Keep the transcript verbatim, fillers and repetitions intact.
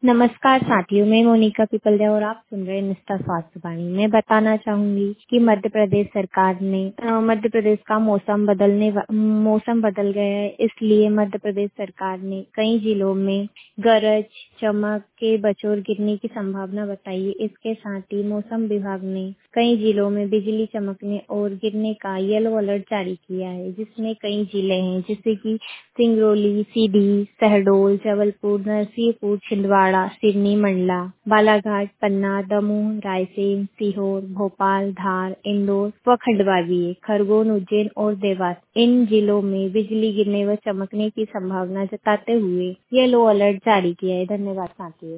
नमस्कार साथियों, मैं मोनिका पिपल्या और आप सुन रहे हैं निष्ठा स्वास्थ्य वाणी। मैं बताना चाहूंगी कि मध्य प्रदेश सरकार ने अ, मध्य प्रदेश का मौसम बदलने वा- मौसम बदल गया है, इसलिए मध्य प्रदेश सरकार ने कई जिलों में गरज, चमक के बचौर गिरने की संभावना बताई है। इसके साथ ही मौसम विभाग ने कई जिलों में बिजली चमकने और गिरने का येलो अलर्ट जारी किया है, जिसमें कई जिले हैं जैसे कि सिंगरौली, सीधी, शहडोल, जबलपुर, नरसिंहपुर, छिंदवाड़ा, सिवनी, मंडला, बालाघाट, पन्ना, दमोह, रायसेन, सीहोर, भोपाल, धार, इंदौर व खंडवा भी है। खरगोन, उज्जैन और देवास इन जिलों में बिजली गिरने व चमकने की संभावना जताते हुए येलो अलर्ट जारी किया है। धन्यवाद साथियों।